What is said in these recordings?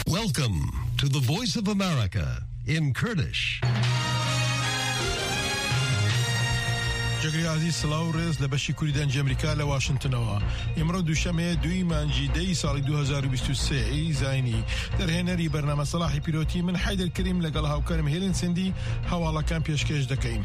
Welcome to the Voice of America in Kurdish. جگری عزیز سلاو رز لبشی کوریدن جمریکا لواشنطنەوە ئێمڕۆ دووشەمێ 2 مانگی دەی ساڵی 2023 زاینی دەرهێنەری بەرنامە سەلاحی پیرۆتی من حیدر کریم لەگەڵ هاوکارم هێلن سندی هەواڵەکان پێشکەش دەکەین.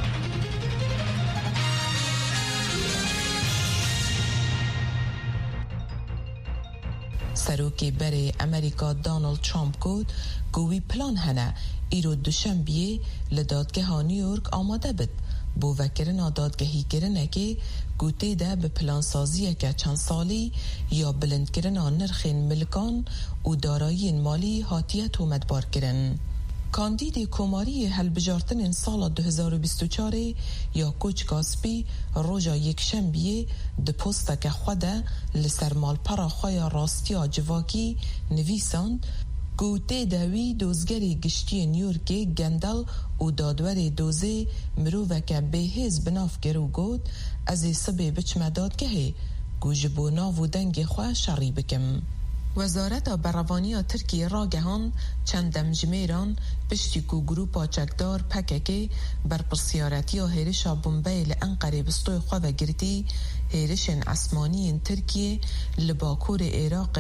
سروکی بری امریکا دونالد ترامپ گفت گویی پلان هنه ایرو دوشنبه لدادگاه نیویورک آماده بد بو وکرنا دادگاهی کرنه که گوته ده به پلان سازیه که چند سالی یا بلند کرنا نرخین ملکان و دارایی مالی حاتیت و مدبار کرن. کاندید کماری هلبجارتن سال 2024 یا کوچ کاسپی روژا یک شنبه ده پوستا که خوده لسرمال پرا خواه راستی آجواکی نویساند گوته دوی دوزگری گشتی نیورک گندل و دادور دوزه مروفه که به هز بناف گرو گود از سبه بچمه دادگه گوجبو ناو و دنگ خواه شری بکم. وزارت بروانی ترکیه را گهان چند دمجمیران پشتی کو گروپا چکدار پککی بر پرسیارتی و هیرش بومبی لانقره بستوی خواه گرتی هیرشن اسمانی ترکیه لباکور عراق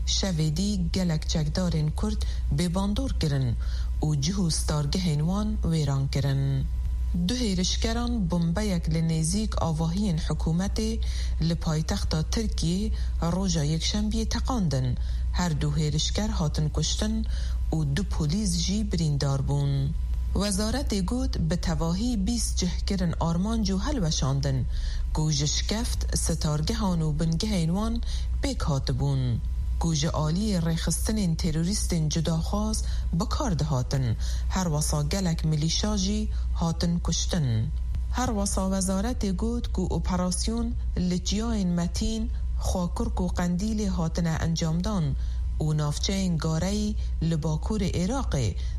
شویدی گلک چکدارن کرد بباندور کرن و جهوستارگه هنوان ویران کرن. دو هیرشگران بومبیک لنزیک آواهین حکومت لپایتخت ترکیه روژا یک شنبه تقاندن. هر دو هیرشگر هاتن کشتن و دو پولیس جی بریندار بون. وزارت گود به تواهی 20 جهکرن آرمان جو هل وشاندن گوجشکفت ستارگهان و بنگه اینوان بیک هاتبون. گوژ آلی ریخستن تروریستن جداخواز بکارده هاتن هر واسا گلک ملیشاجی هاتن کشتن. هر واسا وزارت گود گو اپراسیون لجیاین متین خواکرک و قندیل هاتن انجام دان و نافچه انگارهی لباکور عراق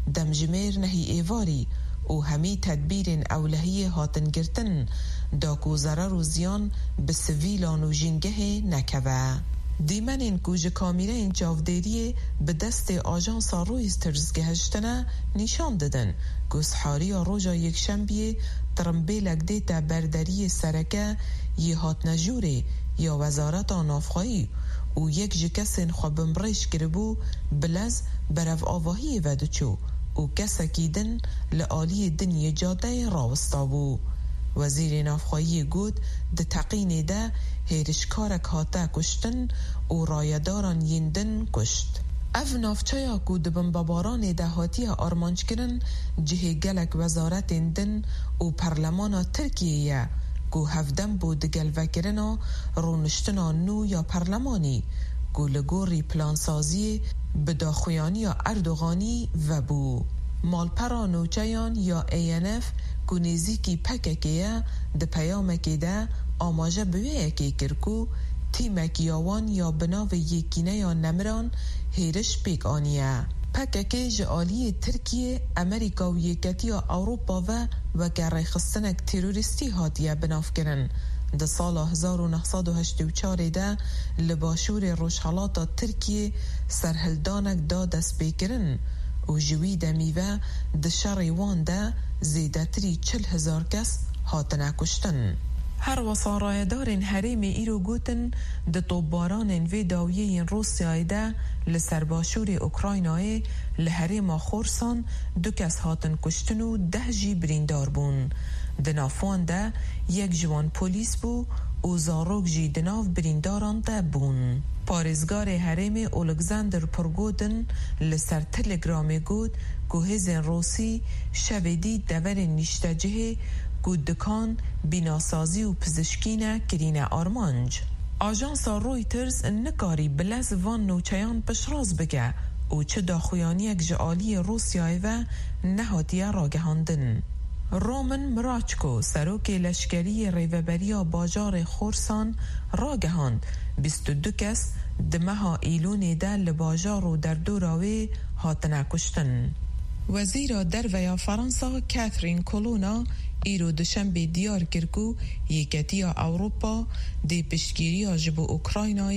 دمجمیر نهی ایواری و همی تدبیر اولهی هاتن گرتن داکو ضرر و زیان به سویلان و جنگه نکوه. دیمن این گوژ کامیره این جاودیریه به دست آژانس رویترز گهشتنه نشان دادن گسحاری روژا یک شنبه ترمبیلک دیتا برداری سرکه یه هات نجوره یا وزارت نافخایی و یک جکسین خواب مبریش کربو بلز برف آواهی ودچو و کسکیدن لعالی دنیا جاده راوستابو. وزیر نافخایی گود ده تقین ده هیرشکارک هاته کشتن و رایداران یندن کشت. اف نافچایا گود بمباباران دهاتی آرمانج کرن جه گلک وزارت دن و پرلمان ترکیه گو هفدم بود گل وکرنا رونشتنا نو یا پرلمانی گو لگوری پلانسازی بداخویانی یا اردوغانی و بو. مالپرا نوچیان یا ANF گونیزی کی پککیه ده پیامکی ده آماجه بویه که کرکو تیمک یاوان یا بناو یکینه یا نمران هیرش پیک آنیه. پککی جعالی ترکیه امریکا و یکتی اوروپا و گره خستنک تروریستی هاتیه بناف کرن. ده سال 1984 ده لباشور روشحالات ترکیه سرهلدانک دا دست بیکرن و جوی دمیوه ده شر وان ده زیدتری 40,000 کس هاتنه کشتن. هر وصارایدارین حریم ایرو گوتن ده طوباران وی داویه روسیای ده لسرباشور اوکراینای لحریم خورسان 2 کس هاتن کشتن و 10 جی بریندار بون. ده نافوان ده یک جوان پولیس بو و زاروک جی دناف برینداران ده بون. پارزگار حریم اولکساندر پرگودن لسر تلگرام گود گوهزن روسی شویدی دور نیشتجه گودکان بیناسازی و پزشکینه کرینه آرمانج. آژانس رویترز نکاری بلز وان نوچیان پشراز بگه و چه داخویانی یک جعالی روسیای و نهاتیه راگهاندن. رومن مراچکو سروک لشکری ریوبریا باجار خورسان راگهاند 22 کس دمها ایلون ده لباجار و در دوراوی هاتنه کشتن. وزیر درویا فرانسا کاترین کولونا ایرو دوشنبه دیار کرکو یکتی اوروپا دی پشتگیری جبو اوکراینای